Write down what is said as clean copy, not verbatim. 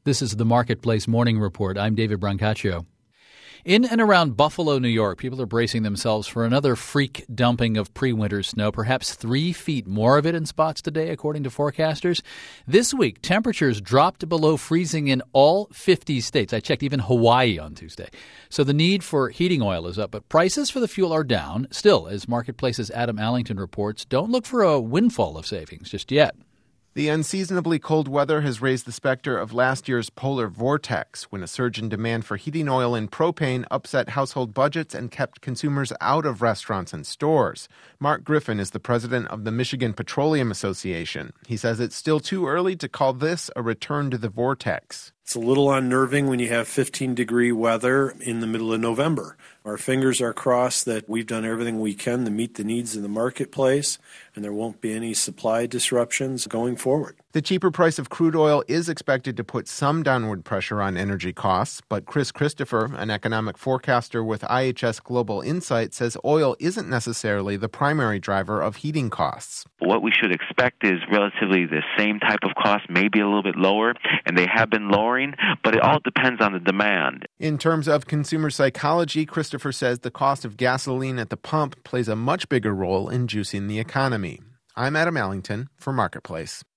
This is the Marketplace Morning Report. I'm David Brancaccio. In and around Buffalo, New York, people are bracing themselves for another freak dumping of pre-winter snow, perhaps 3 feet more of it in spots today, according to forecasters. This week, temperatures dropped below freezing in all 50 states. I checked even Hawaii on Tuesday. So the need for heating oil is up, but prices for the fuel are down. Still, as Marketplace's Adam Allington reports, don't look for a windfall of savings just yet. The unseasonably cold weather has raised the specter of last year's polar vortex, when a surge in demand for heating oil and propane upset household budgets and kept consumers out of restaurants and stores. Mark Griffin is the president of the Michigan Petroleum Association. He says it's still too early to call this a return to the vortex. It's a little unnerving when you have 15-degree weather in the middle of November. Our fingers are crossed that we've done everything we can to meet the needs of the marketplace, and there won't be any supply disruptions going forward. The cheaper price of crude oil is expected to put some downward pressure on energy costs, but Chris Christopher, an economic forecaster with IHS Global Insight, says oil isn't necessarily the primary driver of heating costs. What we should expect is relatively the same type of cost, maybe a little bit lower, and they have been lowering, but it all depends on the demand. In terms of consumer psychology, Christopher says the cost of gasoline at the pump plays a much bigger role in juicing the economy. I'm Adam Allington for Marketplace.